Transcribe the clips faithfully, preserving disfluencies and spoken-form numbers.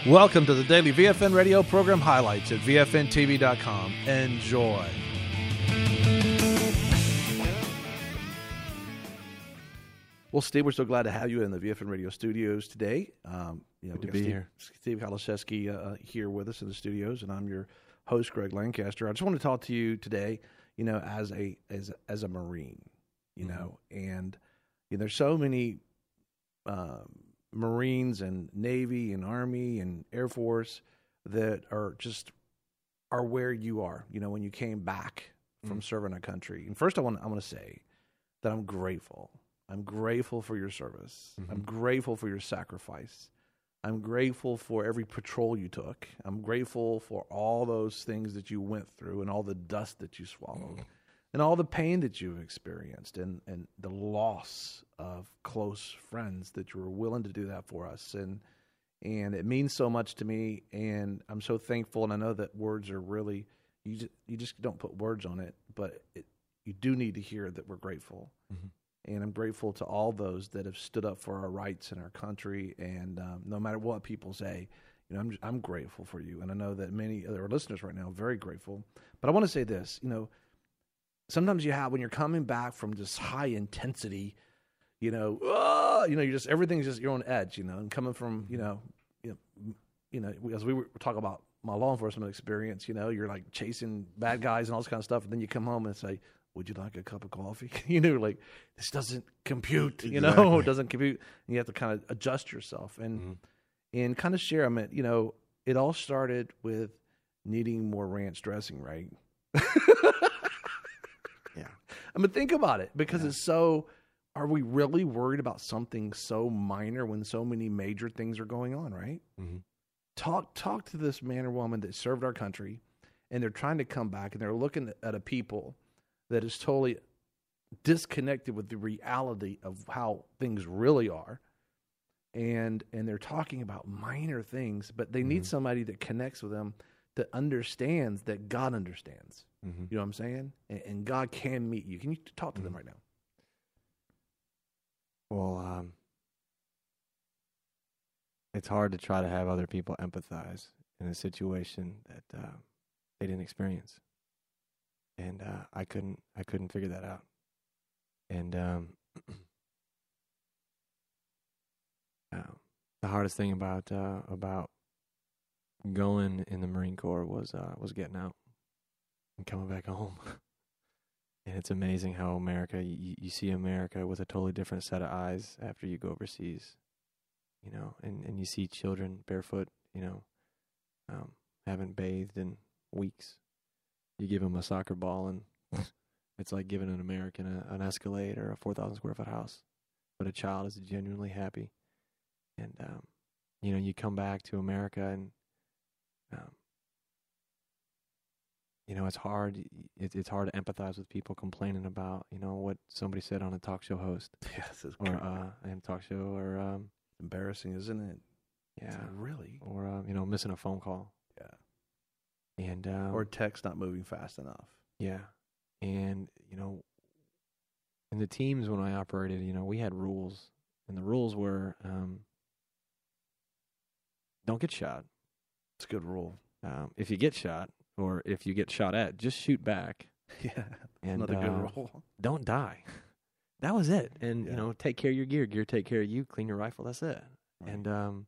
Welcome to the daily V F N radio program highlights at V F N T V dot com. Enjoy. Well, Steve, we're so glad to have you in the V F N radio studios today. Um, you know, Good to we be Steve, here. Steve Kaliszewski uh, here with us in the studios, and I'm your host, Greg Lancaster. I just want to talk to you today, you know, as a as as a Marine, you Mm-hmm. know, and you know, there's so many um, Marines and Navy and Army and Air Force that are just are where you are, you know, when you came back from Mm. serving a country. And first, I want I want to say that I'm grateful. I'm grateful for your service. Mhm. I'm grateful for your sacrifice. I'm grateful for every patrol you took. I'm grateful for all those things that you went through and all the dust that you swallowed and all the pain that you've experienced and, and the loss of close friends that you were willing to do that for us. And and it means so much to me, and I'm so thankful. And I know that words are really, you just, you just don't put words on it, but it, you do need to hear that we're grateful. Mhm. And I'm grateful to all those that have stood up for our rights in our country. And um, no matter what people say, you know, I'm just, I'm grateful for you. And I know that many of our listeners right now are very grateful. But I want to say this, you know, sometimes you have, when you're coming back from just high intensity, you know, uh, you know, you're just, everything's just, you're on edge, you know, and coming from, you know, you know, you know, as we were talking about my law enforcement experience, you know, you're like chasing bad guys and all this kind of stuff. And then you come home and say, would you like a cup of coffee? you know, like this doesn't compute, you know, Exactly. it doesn't compute. And you have to kind of adjust yourself and, Mhm. and kind of share. I mean, you know, it all started with needing more ranch dressing, right? Yeah. I mean, think about it, because Yeah. it's so, are we really worried about something so minor when so many major things are going on, right? Mhm. Talk talk to this man or woman that served our country, and they're trying to come back, and they're looking at a people that is totally disconnected with the reality of how things really are, and and they're talking about minor things, but they need Mhm. somebody that connects with them, that understands that God understands. Mhm. You know what I'm saying? And, and God can meet you. Can you talk to them Mhm. right now? Well, um, it's hard to try to have other people empathize in a situation that uh, they didn't experience, and uh, I couldn't. I couldn't figure that out. And um, uh, the hardest thing about uh, about going in the Marine Corps was uh, was getting out and coming back home. And it's amazing how America, you, you see America with a totally different set of eyes after you go overseas, you know, and, and you see children barefoot, you know, um, haven't bathed in weeks. You give them a soccer ball and it's like giving an American a, an Escalade or a four thousand square foot house. But a child is genuinely happy. And, um, you know, you come back to America and, um, you know, it's hard. It, it's hard to empathize with people complaining about, you know, what somebody said on a talk show host Yes, it's or uh, a talk show, or um, embarrassing, isn't it? yeah, It's like, really? or uh, you know, missing a phone call, Yeah. and um, Or text not moving fast enough. yeah, and you know, in the teams when I operated, you know, we had rules, and the rules were um, don't get shot. It's a good rule. Um, if you get shot, or if you get shot at, just shoot back. Yeah, And another good uh, rule. don't die. That was it. And Yeah. you know, take care of your gear. Gear take care of you. Clean your rifle. That's it. Right. And um,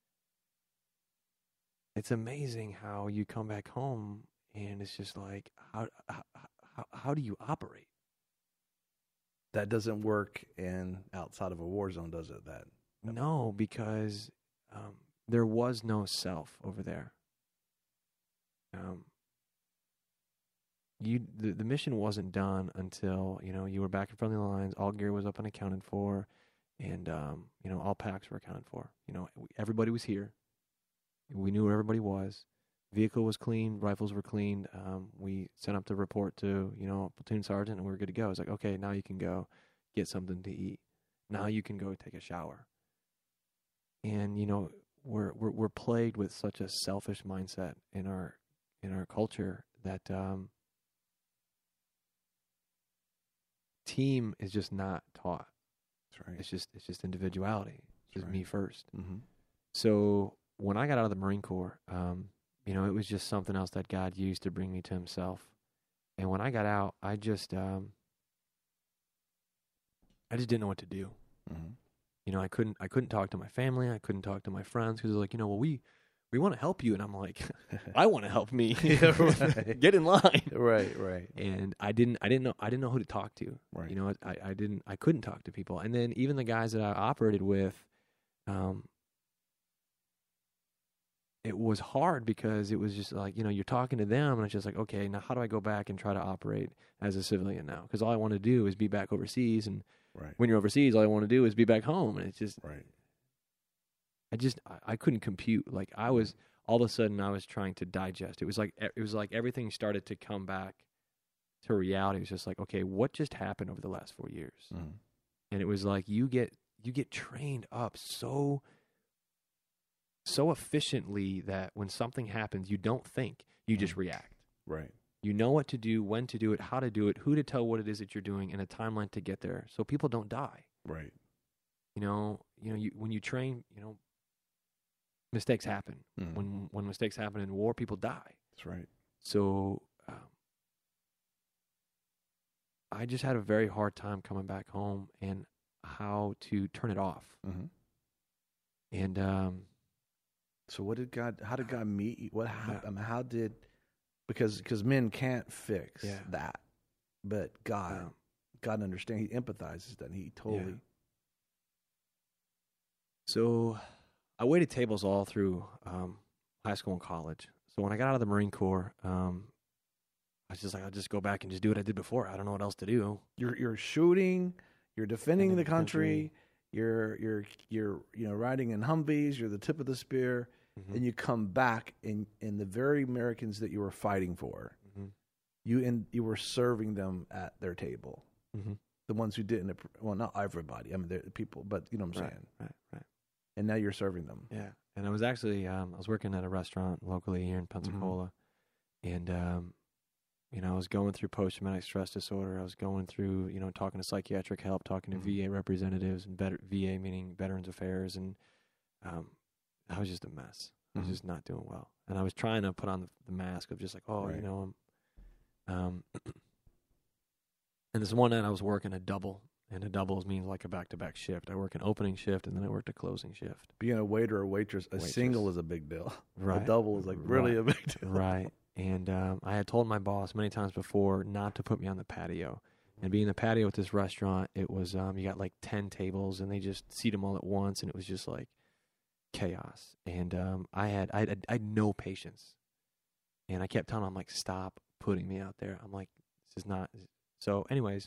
it's amazing how you come back home and it's just like, how how how, how do you operate? That doesn't work in outside of a war zone, does it? That No, because um, there was no self over there. Um, you the, the mission wasn't done until, you know, you were back in front of the lines. All gear was up and accounted for, and um, you know, all packs were accounted for. You know, everybody was here. We knew where everybody was. Vehicle was clean. Rifles were cleaned. Um, we sent up the report to, you know, platoon sergeant, and we were good to go. It's like, okay, now you can go get something to eat. Now you can go take a shower. And you know, we're we're we're plagued with such a selfish mindset in our in our culture that um, team is just not taught. That's right. It's just it's just individuality. It's just right. me first. Mm-hmm. So when I got out of the Marine Corps, um, you know, it was just something else that God used to bring me to Himself. And when I got out, I just, um, I just didn't know what to do. Mm-hmm. You know, I couldn't, I couldn't talk to my family. I couldn't talk to my friends because they're like, you know, well, we, we want to help you, and I'm like, I want to help me. Yeah, right. Get in line. Right, right. And I didn't, I didn't know, I didn't know who to talk to. Right. You know, I, I didn't, I couldn't talk to people. And then even the guys that I operated with, um, it was hard because it was just like, you know, you're talking to them and it's just like, okay, now how do I go back and try to operate as a civilian now? Because all I want to do is be back overseas. And right. when you're overseas, all I want to do is be back home. And it's just, right. I just, I, I couldn't compute. Like I was, all of a sudden I was trying to digest. It was like, it was like everything started to come back to reality. It was just like, okay, what just happened over the last four years? Mm-hmm. And it was like, you get, you get trained up so so efficiently that when something happens, you don't think, you just react. Right. You know what to do, when to do it, how to do it, who to tell what it is that you're doing, and a timeline to get there, so people don't die. Right. You know, you know, you when you train, you know, mistakes happen. Mm-hmm. When when mistakes happen in war, people die. That's right. So um, I just had a very hard time coming back home and how to turn it off. Mm-hmm. And um, so, what did God? How did God meet you? What happened? I mean, how did? Because because men can't fix Yeah. that, but God, Yeah. God understands. He empathizes. That He totally. Yeah. So I waited tables all through um, high school and college. So when I got out of the Marine Corps, um, I was just like, I'll just go back and just do what I did before. I don't know what else to do. You're you're shooting. You're defending Defending the the country. country. You're you're you're you know riding in Humvees. You're the tip of the spear, Mm-hmm. and you come back and and the very Americans that you were fighting for, Mm-hmm. you in you were serving them at their table. Mm-hmm. The ones who didn't, well, not everybody. I mean, they're people, but you know what I'm Right, saying. right, right. And now you're serving them. Yeah. And I was actually, um, I was working at a restaurant locally here in Pensacola. Mm-hmm. And, um, you know, I was going through post-traumatic stress disorder. I was going through, you know, talking to psychiatric help, talking to Mhm. V A representatives, and better, V A meaning Veterans Affairs. And um, I was just a mess. I was Mhm. just not doing well. And I was trying to put on the, the mask of just like, oh, Right. you know, I'm, um, and this one night I was working a double. And a doubles means like a back-to-back shift. I work an opening shift, and then I worked a closing shift. Being a waiter or waitress, a Waitress. single is a big deal. Right. A double is like really Right. a big deal. Right. And um, I had told my boss many times before not to put me on the patio. And being the patio at this restaurant, it was, um, you got like ten tables, and they just seat them all at once, and it was just like chaos. And um, I had I had, I had no patience. And I kept telling him, I'm like, stop putting me out there. I'm like, this is not. So anyways,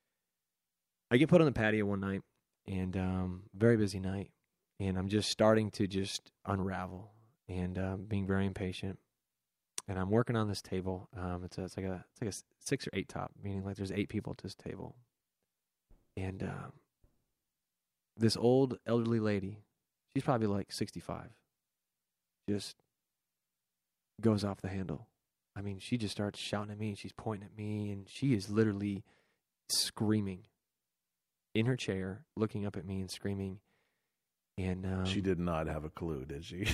I get put on the patio one night, and um, very busy night, and I'm just starting to just unravel and um, being very impatient. And I'm working on this table. Um, it's, a, it's like a it's like a six or eight top, meaning like there's eight people at this table. And um, this old elderly lady, she's probably like sixty-five, just goes off the handle. I mean, she just starts shouting at me, and she's pointing at me, and she is literally screaming in her chair, looking up at me and screaming. And um, She did not have a clue, did she?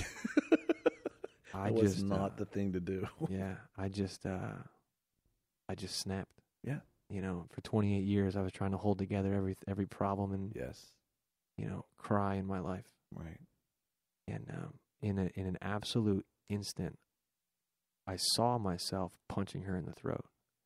I That was just not uh, the thing to do. yeah, I just uh, I just snapped. Yeah. You know, for twenty-eight years, I was trying to hold together every every problem and Yes. you know cry in my life. Right. And um, in a, in an absolute instant, I saw myself punching her in the throat.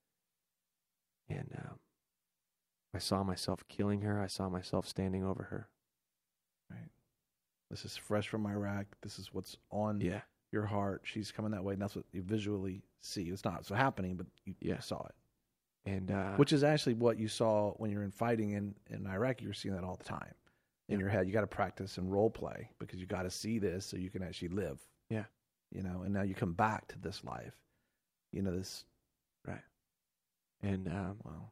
And um, I saw myself killing her. I saw myself standing over her. Right. This is fresh from Iraq. This is what's on Yeah. your heart. She's coming that way, and that's what you visually see. It's not so happening, but you, you Yeah. saw it. And uh, Which is actually what you saw when you're in fighting in, in Iraq. You're seeing that all the time in Yeah. your head. You got to practice and role play because you got to see this so you can actually live. Yeah. You know, and now you come back to this life. You know, this. right. And um, Wow.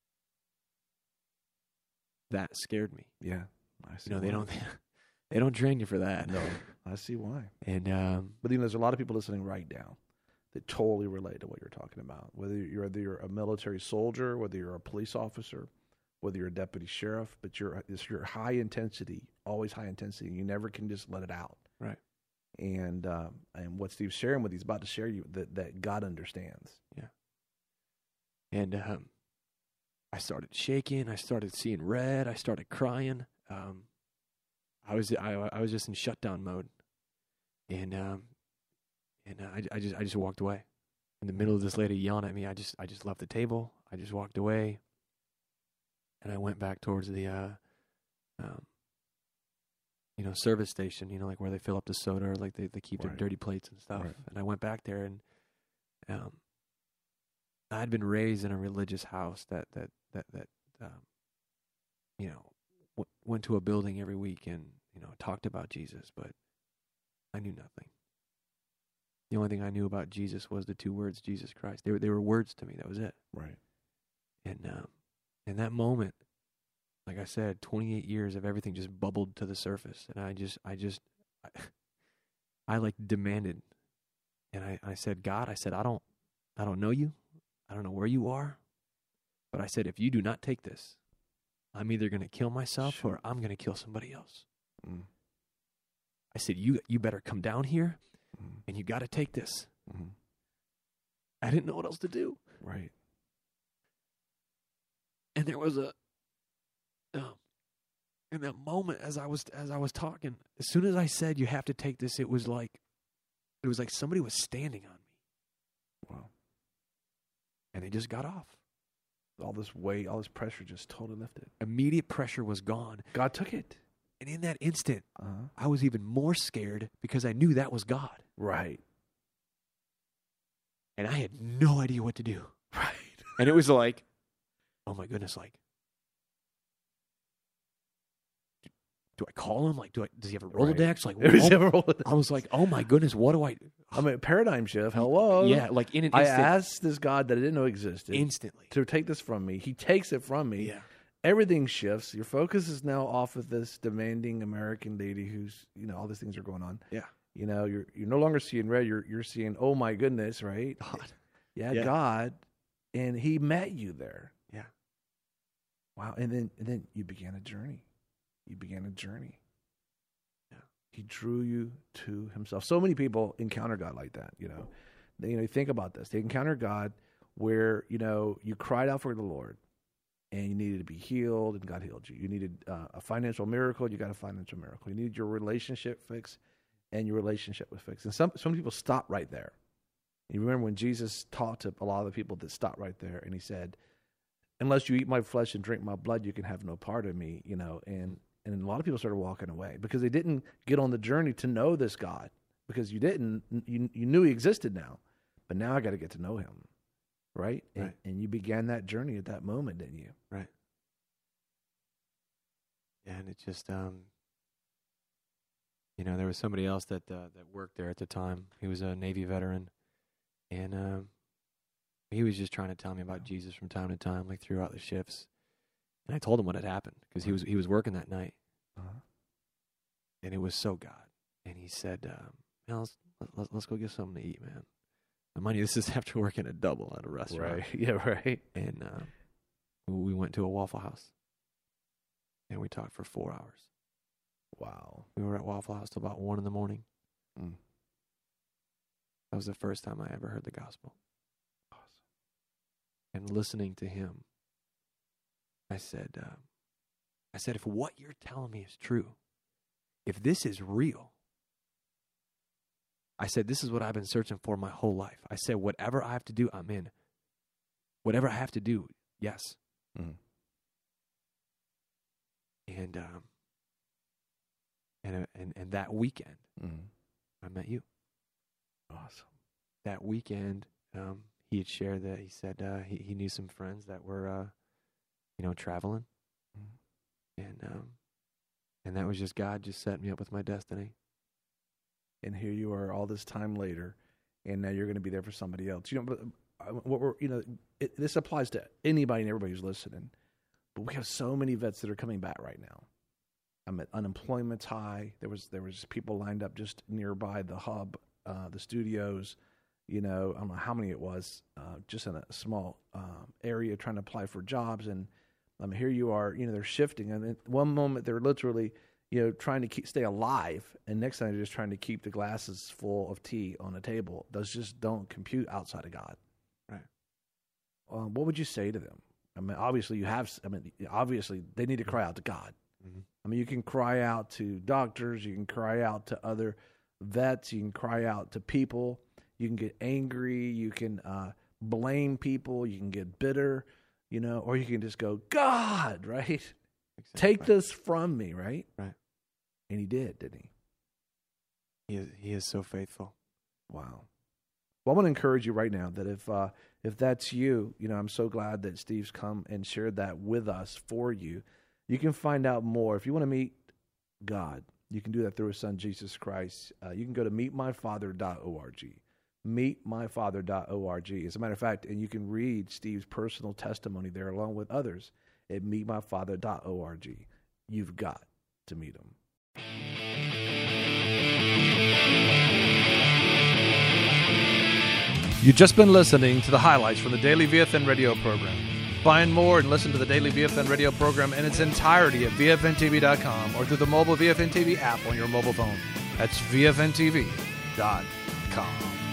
that scared me. Yeah. I see You know, they why. don't they don't train you for that. No, I see why. And um, But even there's a lot of people listening right now that totally relate to what you're talking about. Whether you're whether you're a military soldier, whether you're a police officer, whether you're a deputy sheriff, but you're it's your high intensity, always high intensity. You never can just let it out. Right. And um, and what Steve's sharing with you, he's about to share you that, that God understands. Yeah. And um, I started shaking. I started seeing red. I started crying. Um, I was I, I was just in shutdown mode, and um, and uh, I I just I just walked away. In the middle of this lady yelling at me, I just I just left the table. I just walked away, and I went back towards the uh, um, you know, service station. You know, like where they fill up the soda, or like they they keep Right. their dirty plates and stuff. Right. And I went back there, and um, I had been raised in a religious house that that that that um, you know w- went to a building every week and you know talked about Jesus, but I knew nothing. The only thing I knew about Jesus was the two words, Jesus Christ. They were they were words to me. That was it. Right. And um, in that moment, like I said, twenty-eight years of everything just bubbled to the surface, and I just I just I, I like demanded, and I, I said, God, I said, I don't I don't know you. I don't know where you are. But I said, if you do not take this, I'm either going to kill myself Sure. or I'm going to kill somebody else. Mm. I said, you you better come down here Mm. and you got to take this. Mm. I didn't know what else to do. Right. And there was a, um, in that moment as I was as I was talking, as soon as I said you have to take this, it was like, it was like somebody was standing on me. Wow. And they just got off. All this weight, all this pressure just totally lifted. Immediate pressure was gone. God took it. And in that instant, Uh-huh. I was even more scared because I knew that was God. Right. And I had no idea what to do. Right. And it was like, oh my goodness, like, do, do I call him? Like, do I, does he have a Rolodex? Like, It was oh, never rolled. I was like, oh my goodness, what do I, I mean, paradigm shift. Hello. yeah, like in an I instant, asked this God that I didn't know existed instantly. to take this from me. He takes it from me. Yeah. Everything shifts. Your focus is now off of this demanding American lady who's, you know, all these things are going on. Yeah. You know, you're you're no longer seeing red. You're you're seeing, oh my goodness, right? God. Yeah, Yeah. God, and He met you there. Yeah. Wow. And then and then you began a journey. You began a journey. Yeah. He drew you to Himself. So many people encounter God like that. You know, they, you know, think about this. They encounter God where you know you cried out for the Lord, and you needed to be healed, and God healed you. You needed uh, a financial miracle, you got a financial miracle. You needed your relationship fixed, and your relationship was fixed. And some some people stop right there. You remember when Jesus talked to a lot of the people that stopped right there, and He said, "Unless you eat my flesh and drink my blood, you can have no part of me." You know, and and a lot of people started walking away because they didn't get on the journey to know this God. Because you didn't, you you knew He existed now, but now I got to get to know Him. Right? And, Right. and you began that journey at that moment, didn't you? Right. And it just, um, you know, there was somebody else that uh, that worked there at the time. He was a Navy veteran, and um, he was just trying to tell me about Jesus from time to time, like throughout the shifts. And I told him what had happened because he was he was working that night, Uh-huh. and it was so God. And he said, um, "Man, let's let's, let's go get something to eat, man." And mind you, this is after working a double at a restaurant. Right. Yeah, right. And uh, we went to a Waffle House, and we talked for four hours. Wow. We were at Waffle House till about one in the morning. Mm. That was the first time I ever heard the gospel. Awesome. And listening to him, I said, uh, I said, if what you're telling me is true, if this is real, I said, this is what I've been searching for my whole life. I said, whatever I have to do, I'm in. Whatever I have to do, yes. Mm. And um, and uh, and and that weekend, Mm. I met you. Awesome. That weekend, um, he had shared that he said uh, he he knew some friends that were, uh, you know, traveling, Mm. and um, and that was just God just setting me up with my destiny. And here you are all this time later, and now you're going to be there for somebody else. You know, but uh, what we're, you know, it, this applies to anybody and everybody who's listening. But we have so many vets that are coming back right now. I'm at unemployment's high. There was there was people lined up just nearby the hub, uh, the studios. You know, I don't know how many it was, uh, just in a small um, area trying to apply for jobs. And um, here you are. You know, they're shifting. And at one moment they're literally, you know, trying to keep, stay alive, and next time you're just trying to keep the glasses full of tea on a table. Those just don't compute outside of God. Right. Um, what would you say to them? I mean, obviously you have. I mean, obviously they need to cry out to God. Mm-hmm. I mean, you can cry out to doctors. You can cry out to other vets. You can cry out to people. You can get angry. You can uh, blame people. You can get bitter, you know, or you can just go, God, right? Exactly. Take right. this from me, right? Right. And he did, didn't he? He is, he is so faithful. Wow. Well, I want to encourage you right now that if uh, if that's you, you know, I'm so glad that Steve's come and shared that with us for you. You can find out more. If you want to meet God, you can do that through his son, Jesus Christ. Uh, you can go to meet my father dot org. meet my father dot org. As a matter of fact, and you can read Steve's personal testimony there along with others at meet my father dot org. You've got to meet him. You've just been listening to the highlights from the Daily V F N radio program. Find more and listen to the Daily V F N radio program in its entirety at V F N T V dot com or through the mobile V F N T V app on your mobile phone. That's V F N T V dot com.